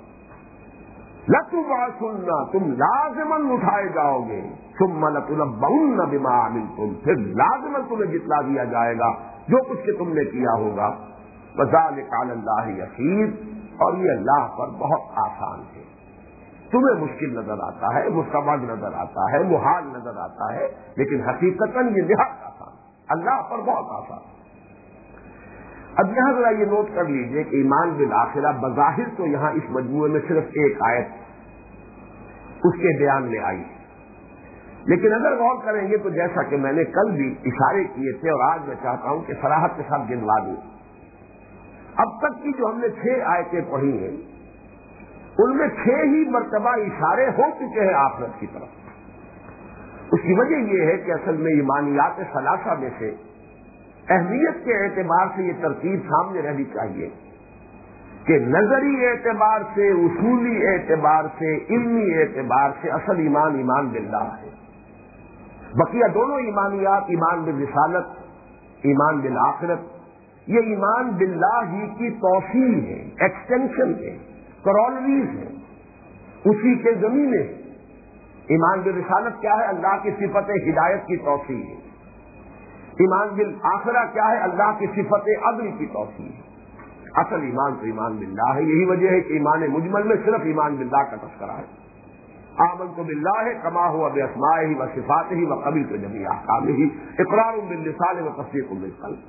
لتبعثن تم لازماً اٹھائے جاؤ گے، ثم لتنبؤن بما عملتم پھر لازماً تمہیں جتلا دیا جائے گا جو کچھ کہ تم نے کیا ہوگا، وذلک علی اللہ یسیر اور یہ اللہ پر بہت آسان ہے۔ تمہیں مشکل نظر آتا ہے، مستبد نظر آتا ہے، محال نظر آتا ہے، لیکن حقیقتاً یہ نہایت آسان ہے، اللہ پر بہت آسان ہے۔ اب یہاں ذرا یہ نوٹ کر لیجئے کہ ایمان بالآخرہ بظاہر تو یہاں اس مجموعے میں صرف ایک آیت اس کے بیان میں آئی، لیکن اگر غور کریں گے تو جیسا کہ میں نے کل بھی اشارے کیے تھے اور آج میں چاہتا ہوں کہ صراحت کے ساتھ گنوا دوں، اب تک کی جو ہم نے چھ آیتیں پڑھی ہیں ان میں چھ ہی مرتبہ اشارے ہو چکے ہیں آخرت کی طرف۔ اس کی وجہ یہ ہے کہ اصل میں ایمانیات ثلاثہ میں سے اہمیت کے اعتبار سے یہ ترتیب سامنے رہنی چاہیے کہ نظری اعتبار سے، اصولی اعتبار سے، علمی اعتبار سے اصل ایمان ایمان باللہ ہے۔ بقیہ دونوں ایمانیات، ایمان بالرسالت، ایمان بالآخرت، یہ ایمان باللہ ہی کی توسیع ہے، ایکسٹینشن ہے، کرولریز ہے، اسی کے زمینے۔ ایمان بالرسالت کیا ہے؟ اللہ کی صفت ہدایت کی توسیع ہے۔ ایمان بالآخرہ کیا ہے؟ اللہ کی صفت عدل کی توسیع ہے۔ اصل ایمان تو ایمان باللہ ہے۔ یہی وجہ ہے کہ ایمان مجمل میں صرف ایمان باللہ کا تذکرہ ہے۔ آمنت باللہ کما ہوا باسمائہ و صفاتہ و قبلت جمیع احکامہ، اقرار باللسان و تصدیق بالقلب۔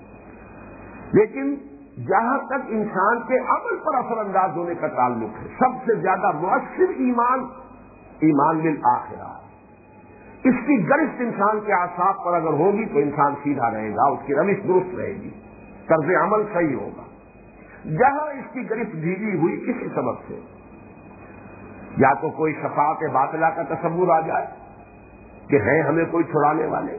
لیکن جہاں تک انسان کے عمل پر اثر انداز ہونے کا تعلق ہے، سب سے زیادہ مؤثر ایمان ایمان بالآخرہ۔ اس کی گرفت انسان کے اعصاب پر اگر ہوگی تو انسان سیدھا رہے گا، اس کی روش درست رہے گی، طرز عمل صحیح ہوگا۔ جہاں اس کی گرفت ڈھیلی ہوئی کسی سبب سے، یا تو کوئی شفاعت باطلہ کا تصور آ جائے کہ ہے ہمیں کوئی چھڑانے والے،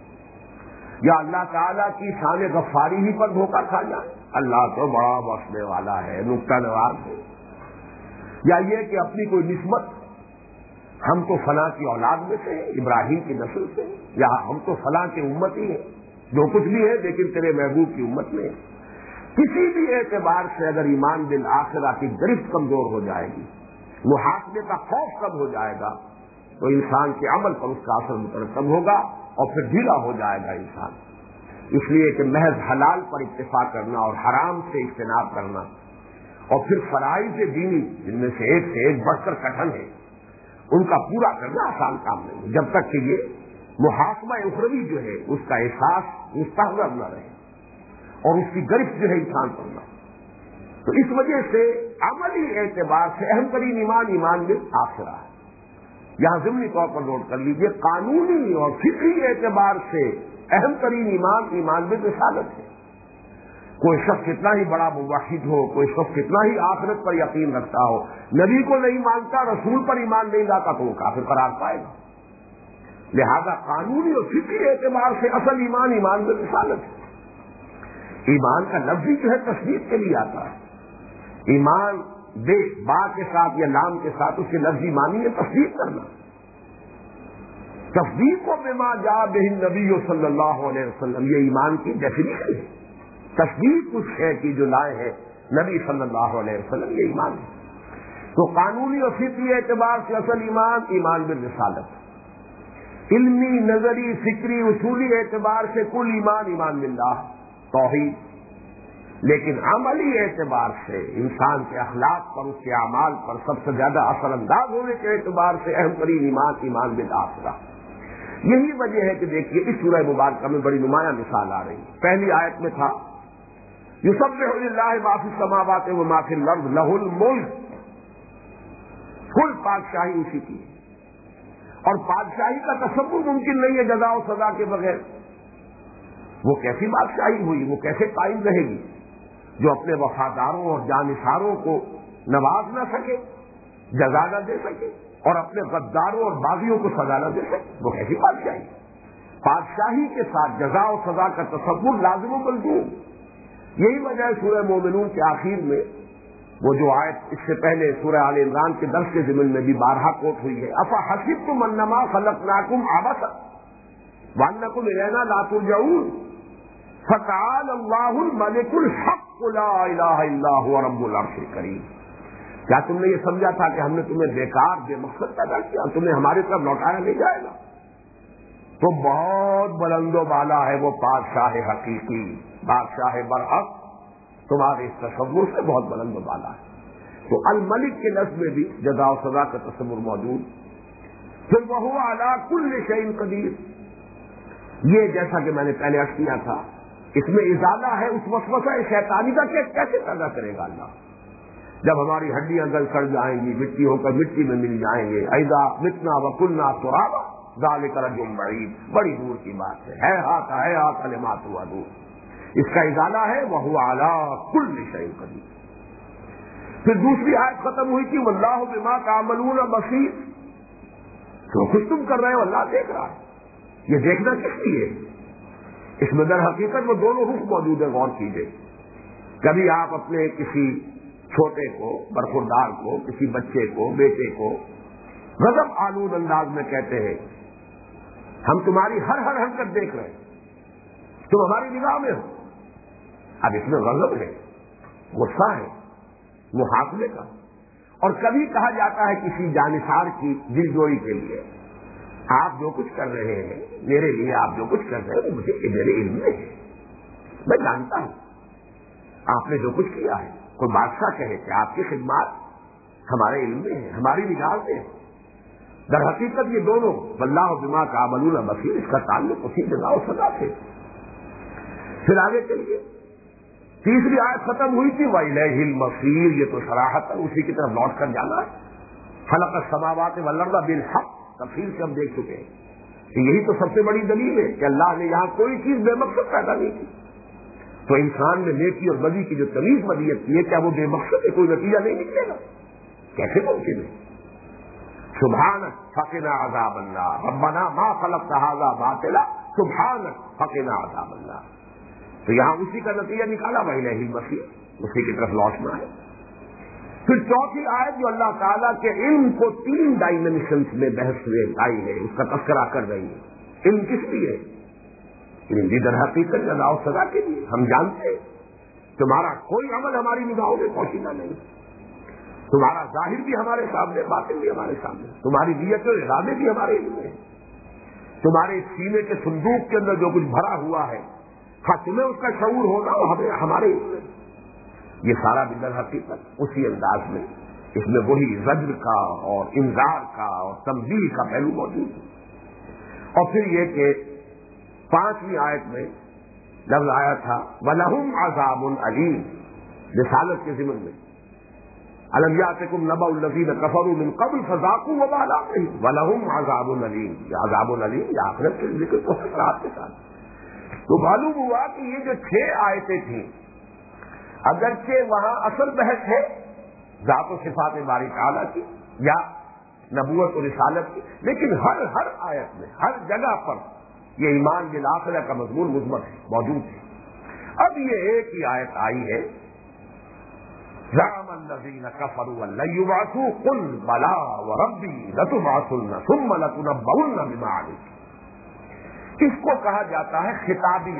یا اللہ تعالیٰ کی شان غفاری ہی پر دھوکہ کھا جائے، اللہ تو بڑا بخشنے والا ہے، نکتہ نواز ہے، یا یہ کہ اپنی کوئی نسبت، ہم تو فلاں کی اولاد میں سے، ابراہیم کی نسل سے، یا ہم تو فلاں کی امت ہی ہیں، جو کچھ بھی ہے لیکن تیرے محبوب کی امت میں ہے۔ کسی بھی اعتبار سے اگر ایمان بالآخرہ کی گرفت کمزور ہو جائے گی، محاسبے کا خوف کم ہو جائے گا، تو انسان کے عمل پر اس کا اثر مترتب ہوگا اور پھر ڈھیلا ہو جائے گا انسان۔ اس لیے کہ محض حلال پر اتفاق کرنا اور حرام سے اجتناب کرنا اور پھر فرائض دینی جن میں سے ایک سے ایک بڑھ کر کٹھن ہے، ان کا پورا کرنا آسان کام نہیں ہے، جب تک کہ یہ محاسبہ اخروی جو ہے اس کا احساس مستحضر نہ رہے اور اس کی گرفت جو ہے انسان پر نہ۔ تو اس وجہ سے عملی اعتبار سے اہم ترین ایمان ایمان بالآخرہ ہے۔ یہاں ضمنی طور پر نوٹ کر لیجئے، قانونی اور فکری اعتبار سے اہم ترین ایمان ایمان بالرسالت ہے۔ کوئی شخص کتنا ہی بڑا موحد ہو، کوئی شخص کتنا ہی آخرت پر یقین رکھتا ہو، نبی کو نہیں مانتا، رسول پر ایمان نہیں لاتا، تو وہ کافر قرار پائے گا۔ لہذا قانونی اور فکری اعتبار سے اصل ایمان ایمان بالرسالت ہے۔ ایمان کا لفظ ہی جو ہے تصدیق کے لیے آتا ہے۔ ایمان بے با کے ساتھ یا لام کے ساتھ اس کے لفظی معنی ہے تصدیق کرنا۔ تصدیق و بما جاء بہ النبی صلی اللہ علیہ وسلم، یہ ایمان کی ڈیفینیشن ہے۔ تصدیق اس ہے کہ جو لائے ہیں نبی صلی اللہ علیہ وسلم، یہ ایمان ہے۔ تو قانونی اور فکری اعتبار سے اصل ایمان ایمان بالرسالت، علمی، نظری، فکری، اصولی اعتبار سے کل ایمان ایمان باللہ، توحید۔ لیکن عملی اعتبار سے انسان کے اخلاق پر، اس کے اعمال پر سب سے زیادہ اثر انداز ہونے کے اعتبار سے اہم ترین ایمان ایمان بالآخرہ۔ یہی وجہ ہے کہ دیکھیے اس سورہ مبارکہ میں بڑی نمایاں مثال آ رہی ہے۔ پہلی آیت میں تھا یسبح للہ ما فی السماوات و ما فی الارض لہ الملک، کل بادشاہی اسی کی ہے، اور بادشاہی کا تصور ممکن نہیں ہے جزا و سزا کے بغیر۔ وہ کیسی بادشاہی ہوئی، وہ کیسے قائم رہے گی جو اپنے وفاداروں اور جانثاروں کو نواز نہ سکے، جزا نہ دے سکے، اور اپنے غداروں اور باغیوں کو سزا نہ دے سکے؟ وہ کیسی بادشاہی؟ بادشاہی کے ساتھ جزا و سزا کا تصور لازم و ملزوم۔ یہی وجہ ہے سورہ مومنون کے آخر میں وہ جو آیت اس سے پہلے سورہ آل عمران کے درس کے ضمن میں بھی بارہا کوٹ ہوئی ہے، افحسبتم انما خلقناکم عبثا وانکم الینا لا ترجعون فتعالی اللہ الملک الحق لا الہ الا هو رب العرش الکریم۔ کیا تم نے یہ سمجھا تھا کہ ہم نے تمہیں بیکار بے مقصد پیدا کیا، تمہیں ہماری طرف لوٹایا نہیں جائے گا؟ تو بہت بلند و بالا ہے وہ بادشاہ حقیقی، بادشاہ برحق، تمہارے اس تصور سے بہت بلند و بالا ہے۔ تو الملک کے لفظ میں بھی جزا و سزا کا تصور موجود۔ پھر وہو علی کل شیء قدیر، یہ جیسا کہ میں نے پہلے عرض کیا تھا، اس میں ازالہ ہے اس وسوسہ شیطانی کا کہ کیسے پیدا کرے گا اللہ؟ جب ہماری ہڈیاں گل کر جائیں گی، مٹی ہو کر مٹی میں مل جائیں گے، اذا متنا وکنا ترابا ذالک رجل بعید، بڑی دور کی بات ہے، ہے ہاتھ ہے ہاتھ لما توعدون۔ اس کا ازالہ ہے وہو علی کل شیء قدیر۔ پھر دوسری آیت ختم ہوئی کہ واللہ بما تعملون بصیر، جو کچھ تم کر رہے ہو اللہ دیکھ رہا ہے۔ یہ دیکھنا کس لیے؟ اس میں در حقیقت وہ دونوں رخ موجود ہیں، غور کیجیے۔ کبھی آپ اپنے کسی چھوٹے کو، برخوردار کو، کسی بچے کو، بیٹے کو غضب آلود انداز میں کہتے ہیں ہم تمہاری ہر ہر حرکت دیکھ رہے ہیں، تم ہماری نگاہ میں ہو۔ اب اس میں غضب ہے، غصہ ہے، محاکمے کا۔ اور کبھی کہا جاتا ہے کسی جانثار کی دل جوئی کے لیے آپ جو کچھ کر رہے ہیں، میرے لیے آپ جو کچھ کر رہے ہیں وہ مجھے میرے علم میں ہے، میں جانتا ہوں آپ نے جو کچھ کیا ہے۔ کوئی بادشاہ کہے کہ آپ کی خدمات ہمارے علم میں ہے، ہماری نگاہ میں ہے۔ در حقیقت یہ دونوں واللہ بما تعملون بصیر، اس کا تعلق اسی جزا و سزا سے۔ پھر آگے چلیے، تیسری آیت ختم ہوئی تھی وَإِلَيْهِ الْمَصِيرُ، یہ تو صراحت اسی کی طرف لوٹ کر جانا ہے۔ خلق السماوات والارض بالحق، تفصیل سے ہم دیکھ چکے ہیں کہ یہی تو سب سے بڑی دلیل ہے کہ اللہ نے یہاں کوئی چیز بے مقصد پیدا نہیں کی۔ تو انسان نے نیکی اور بدی کی جو تمیز بدیت کی ہے، کیا وہ بے مقصد ہے؟ کوئی نتیجہ نہیں نکلے گا؟ کیسے ممکن ہے؟ سبحانک فقنا عذاب النار ربنا ما خلقت هذا باطلا سبحانک فقنا عذاب النار۔ تو یہاں اسی کا نتیجہ نکالا وَإِلَيْهِ الْمَصِيرُ، اسی کی طرف لوٹنا ہے۔ پھر چوتھی آیت جو اللہ تعالیٰ کے علم کو تین ڈائمینشنز میں بحث میں لائی ہے، اس کا تذکرہ کر رہی ہے۔ علم کس لیے؟ علم بھی در حقیقت جزا و سزا کے لیے۔ ہم جانتے ہیں تمہارا کوئی عمل ہماری نگاہوں میں پوشیدہ نہیں، تمہارا ظاہر بھی ہمارے سامنے، باطن بھی ہمارے سامنے، تمہاری نیت اور ارادے بھی ہمارے علم میں، تمہارے سینے کے صندوق کے اندر جو کچھ بھرا ہوا ہے، ہاں تمہیں اس کا شعور ہوگا، وہ ہمیں ہمارے علم میں۔ یہ سارا بھی در حقیقت اسی انداز میں، اس میں وہی زجر کا اور انذار کا اور تنبیہ کا پہلو موجود ہے۔ اور پھر یہ کہ پانچویں آیت میں لفظ آیا تھا وَلَهُمْ عَذَابٌ عَلِيمٌ، رسالت کے ضمن میں أَلَمْ يَأْتِكُمْ نَبَأُ الَّذِينَ كَفَرُوا مِنْ قَبْلُ فَذَاقُوا وَبَالَ أَمْرِهِمْ وَلَهُمْ عَذَابٌ عَلِيمٌ۔ یہ عذاب العلیم یہ آخرت کے ذکر کو حسرات کے ساتھ۔ تو معلوم ہوا کہ یہ جو چھ آیتیں تھیں، اگرچہ وہاں اصل بحث ہے ذات و صفات باری تعالیٰ کی یا نبوت و رسالت کی، لیکن ہر ہر آیت میں، ہر جگہ پر یہ ایمان بالآخرہ کا مضمون مضمر ہے، موجود ہے۔ اب یہ ایک ہی آیت آئی ہے زعم الذین کفروا ان لن یبعثوا قل بلی وربی لتبعثن ثم لتنبؤن بما عملتم۔ اس کو کہا جاتا ہے خطابی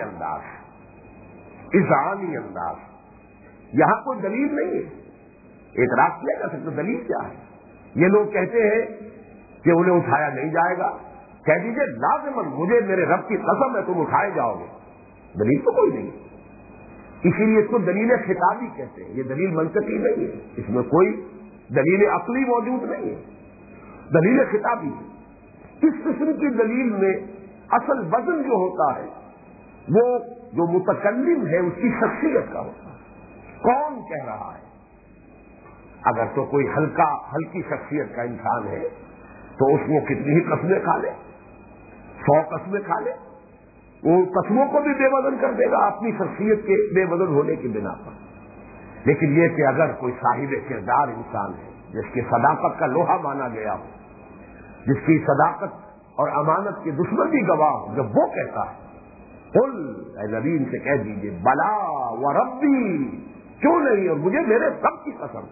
انداز، اذعانی انداز۔ یہاں کوئی دلیل نہیں ہے، اعتراض کیا جا سکتا دلیل کیا ہے؟ یہ لوگ کہتے ہیں کہ انہیں اٹھایا نہیں جائے گا، کہہ دیجئے لازماً مجھے میرے رب کی قسم ہے تم اٹھائے جاؤ گے۔ دلیل تو کوئی نہیں، اسی لیے اس کو دلیل خطابی کہتے ہیں۔ یہ دلیل منطقی نہیں ہے، اس میں کوئی دلیل عقلی موجود نہیں ہے، دلیل خطابی ہے۔ اس قسم کی دلیل میں اصل وزن جو ہوتا ہے وہ جو متکلم ہے اس کی شخصیت کا ہوتا ہے، کون کہہ رہا ہے۔ اگر تو کوئی ہلکا ہلکی شخصیت کا انسان ہے تو اس کو کتنی ہی قسمیں کھا لے، سو قسمیں کھا لے، وہ قسموں کو بھی بے وزن کر دے گا اپنی شخصیت کے بے وزن ہونے کی بنا پر۔ لیکن یہ کہ اگر کوئی صاحب کردار انسان ہے جس کی صداقت کا لوہا مانا گیا ہو، جس کی صداقت اور امانت کے دشمن بھی گواہ ہو، جب وہ کہتا ہے قل، اے نبی ان سے کہہ دیجیے بلا وربی، کیوں نہیں، اور مجھے میرے رب کی قسم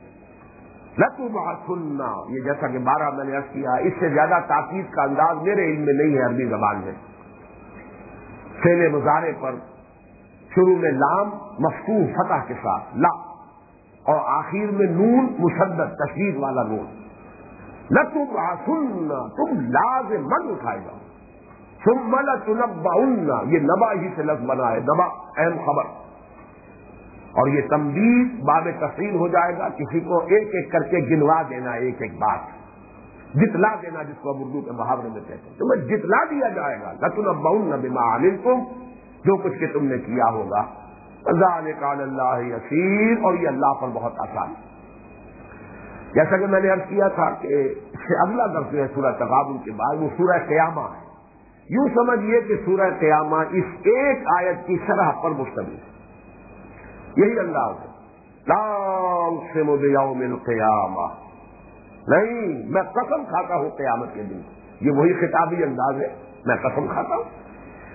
لتبعثن، یہ جیسا کہ بارہ میں نے عرض کیا، اس سے زیادہ تاکید کا انداز میرے علم میں نہیں ہے عربی زبان میں۔ فعل مضارع پر شروع میں لام مفتوح فتح کے ساتھ لا، اور آخر میں نون مشدد تشدید والا نون، لتبعثن، تم لازماً اٹھائے جاؤ، ثم لتنبؤن، یہ نبا ہی سے لفظ بنا ہے، نبا اہم خبر، اور یہ تنبیہ باب تفصیل ہو جائے گا، کسی کو ایک ایک کر کے گنوا دینا، ایک ایک بات جتلا دینا، جس کو ہم اردو کے محاورے میں کہتے ہیں، تمہیں جتلا دیا جائے گا، لتنبؤن بما عملتم، جو کچھ کہ تم نے کیا ہوگا، ذالک علی اللہ یسیر، اور یہ اللہ پر بہت آسان ہے۔ جیسا کہ میں نے عرض کیا تھا کہ اس سے اگلا درس ہے سورہ تغابن کے بعد، وہ سورہ قیامہ ہے۔ یوں سمجھیے کہ سورہ قیامہ اس ایک آیت کی شرح پر مشتمل ہے، یہی انداز ہے، لا اقسم بیوم القیامہ، نہیں میں قسم کھاتا ہوں قیامت کے دن، یہ وہی خطابی انداز ہے، میں قسم کھاتا ہوں۔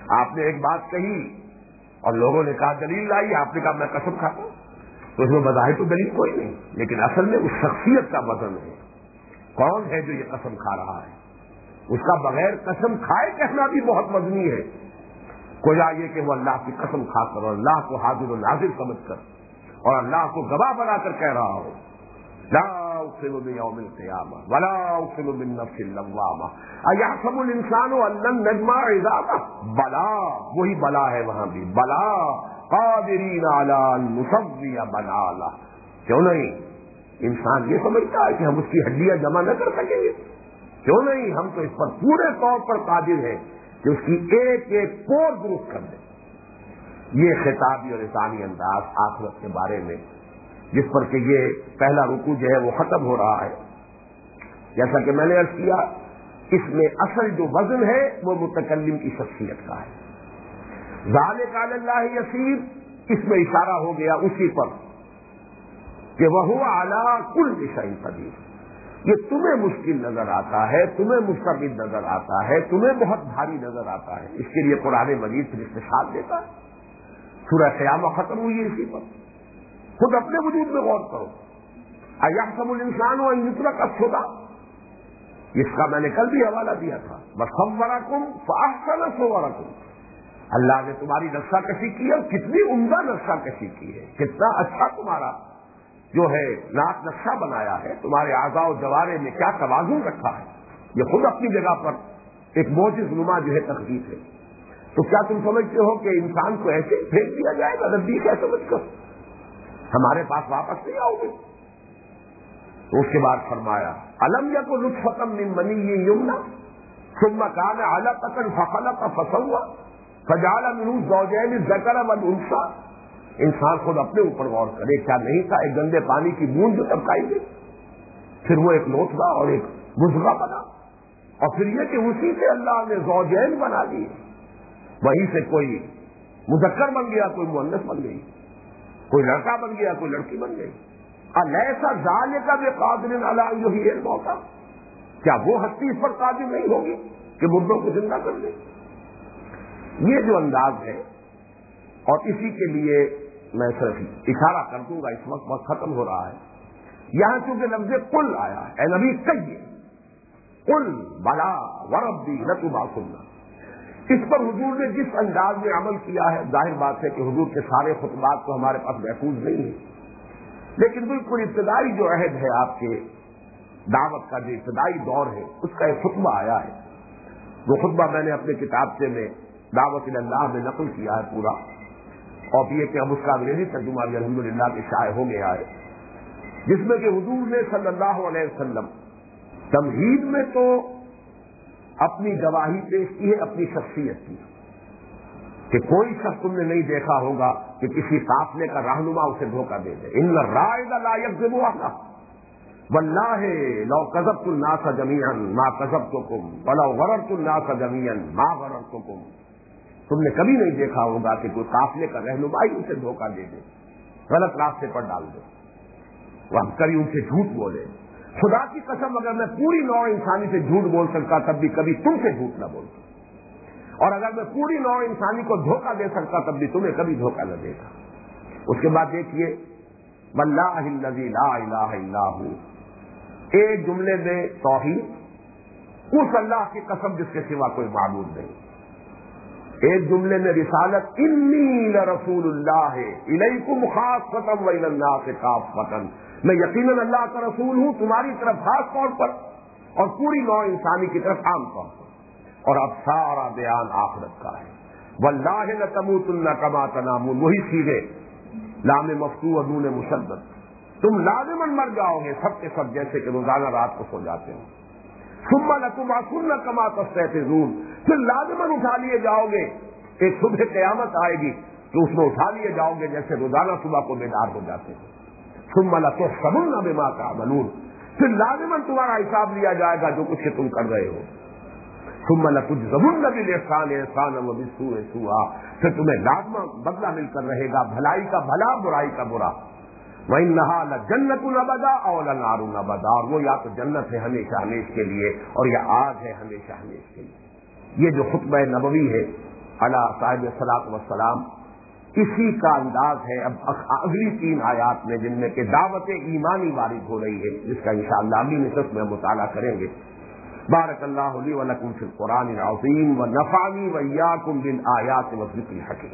آپ نے ایک بات کہی اور لوگوں نے کہا دلیل لائی، آپ نے کہا میں قسم کھاتا ہوں، تو اس میں بظاہر تو دلیل کوئی نہیں، لیکن اصل میں اس شخصیت کا وزن ہے، کون ہے جو یہ قسم کھا رہا ہے، اس کا بغیر قسم کھائے کہنا بھی بہت وزنی ہے۔ کوئی یہ کہ وہ اللہ کی قسم کھا کر اور اللہ کو حاضر و ناظر سمجھ کر اور اللہ کو گواہ بنا کر کہہ رہا ہو لا اقسم بیوم القیامہ ولا اقسم بالنفس اللوامہ ایحسب الانسان ان لن نجمع عظامہ، بلا، وہی بلا ہے وہاں بھی، بلا قادرین علی ان نسوی بنانہ، کیوں نہیں انسان یہ سمجھتا ہے کہ ہم اس کی ہڈیاں جمع نہ کر سکیں گے، کیوں نہیں ہم تو اس پر پورے طور پر قادر ہیں کہ اس کی ایک ایک پور درست کر دیں۔ یہ خطابی اور انسانی انداز آخرت کے بارے میں، جس پر کہ یہ پہلا رکوع جو ہے وہ ختم ہو رہا ہے، جیسا کہ میں نے عرض کیا، اس میں اصل جو وزن ہے وہ متکلم کی شخصیت کا ہے۔ ذالک علی اللہ یسیر، اس میں اشارہ ہو گیا اسی پر کہ وہو علی کل شیء قدیر، یہ تمہیں مشکل نظر آتا ہے، تمہیں مستبد نظر آتا ہے، تمہیں بہت بھاری نظر آتا ہے، اس کے لیے قرآن مجید پھر استشہاد دیتا ہے۔ سورہ قیامہ ختم ہوئی ہے اسی پر، خود اپنے وجود میں غور کرو، ایحسب الانسان ان یترک سدی، اس کا میں نے کل بھی حوالہ دیا تھا، وصورکم فاحسن صورکم، اللہ نے تمہاری نقشہ کشی کی ہے اور کتنی عمدہ نقشہ کشی کی ہے، کتنا اچھا تمہارا جو ہے ناک نقشہ بنایا ہے، تمہارے اعضاء و جوارح میں کیا توازن رکھا ہے، یہ خود اپنی جگہ پر ایک معجز نما جو ہے تخلیق ہے۔ تو کیا تم سمجھتے ہو کہ انسان کو ایسے پھینک دیا جائے گا ربی کیا سمجھ کر ہمارے پاس واپس نہیں آؤ گے؟ تو اس کے بعد فرمایا الم یکن نطفۃ من منی یمنی ثم کان علقۃ فخلق فسوی فجعل منه الزوجین الذکر والانثی، انسان خود اپنے اوپر غور کرے، کیا نہیں تھا ایک گندے پانی کی بوند جو ٹپکائی گئی، پھر وہ ایک لوتھڑا اور ایک مضغہ بنا، اور پھر یہ کہ اسی سے اللہ نے زوجین بنا دیے، وہیں سے کوئی مذکر بن گیا، کوئی مؤنث بن گئی، کوئی لڑکا بن گیا، کوئی لڑکی بن گئی۔ الیس ذالک بقادر علی ان یحیی الموتى، کیا وہ ہستی اس پر قادر نہیں ہوگی کہ مردوں کو زندہ کر دے؟ یہ جو انداز ہے، اور اسی کے لیے میں صرف اشارہ کر دوں گا، اس وقت وقت ختم ہو رہا ہے، یہاں چونکہ لفظ قل آیا ہے، اے نبی کہیے، قل بلا وربی لتبعثن، اس پر حضور نے جس انداز میں عمل کیا ہے، ظاہر بات ہے کہ حضور کے سارے خطبات تو ہمارے پاس محفوظ نہیں ہیں، لیکن بالکل ابتدائی جو عہد ہے آپ کے دعوت کا، جو ابتدائی دور ہے، اس کا ایک خطبہ آیا ہے، وہ خطبہ میں نے اپنے کتابچے میں دعوت اللہ میں نقل کیا ہے پورا، اور یہ کہ اب اس کا انگریزی ترجمہ بھی الحمدللہ کے شائع ہو گیا ہے، جس میں کہ حضور نے صلی اللہ علیہ وسلم تمہید میں تو اپنی گواہی پیش کی ہے اپنی شخصیت کی، کہ کوئی شخص تم نے نہیں دیکھا ہوگا کہ کسی قافلے کا رہنما اسے دھوکہ دے دے، ان الرائد لا یکذب احدا واللہ لو کذبت الناس جميعا ما کذبتکم ولو غررت الناس جميعا ما غررتکم، تم نے کبھی نہیں دیکھا ہوگا کہ کوئی قافلے کا رہنما ہی اسے دھوکہ دے دے، غلط راستے پر ڈال دے، وہ ہم کبھی ان سے جھوٹ بولے، خدا کی قسم اگر میں پوری نوع انسانی سے جھوٹ بول سکتا تب بھی کبھی تم سے جھوٹ نہ بولتا، اور اگر میں پوری نوع انسانی کو دھوکہ دے سکتا تب بھی تمہیں کبھی دھوکہ نہ دے گا۔ اس کے بعد دیکھیے واللہ الذی لا الہ الا ھو، ایک جملے میں توحید، اس اللہ کی قسم جس کے سوا کوئی معبود نہیں، ایک جملے میں رسالت، انی لرسول اللہ الیکم خاصۃ و الی الناس کافۃ، میں یقیناً اللہ کا رسول ہوں تمہاری طرف خاص طور پر اور پوری نوع انسانی کی طرف عام طور پر، اور اب سارا بیان آخرت کا ہے، واللہ لتموتن کما تنامون، وہی سیدھے لام مفتوح و نون مشدد، تم لازماً مر جاؤ گے سب کے سب جیسے کہ روزانہ رات کو سو جاتے ہو، ثم لتبعثن کما تستيقظون، پھر لازماً اٹھا لیے جاؤ گے، ایک صبح قیامت آئے گی کہ اس میں اٹھا لیے جاؤ گے جیسے روزانہ صبح کو بیدار ہو جاتے ہیں، ثم لتحسبن بما تعملون، پھر لازماً تمہارا حساب لیا جائے گا جو کچھ تم کر رہے ہو، ثم لتجزون بالاحسان احسانا وبالسوء سوءا، پھر تمہیں لازماً بدلہ مل کر رہے گا، بھلائی کا بھلا برائی کا برا، وَإِنَّهَا لَجَنَّةٌ أَبَدًا أَوْ لَنَارٌ أَبَدًا، اور وہ یا تو جنت ہے ہمیشہ ہمیش کے لیے اور یا آگ ہے ہمیشہ ہمیش کے لیے۔ یہ جو خطبہ نبوی ہے علی صاحب الصلاۃ والسلام، اسی کا انداز ہے اب اگلی تین آیات میں، جن میں کہ دعوت ایمانی وارد ہو رہی ہے، جس کا انشاءاللہ اگلی نشست میں مطالعہ کریں گے۔ بارک اللہ لی و لکم فی القرآن العظیم و نفعنی و ایاکم بالآیات والذکر الحکیم۔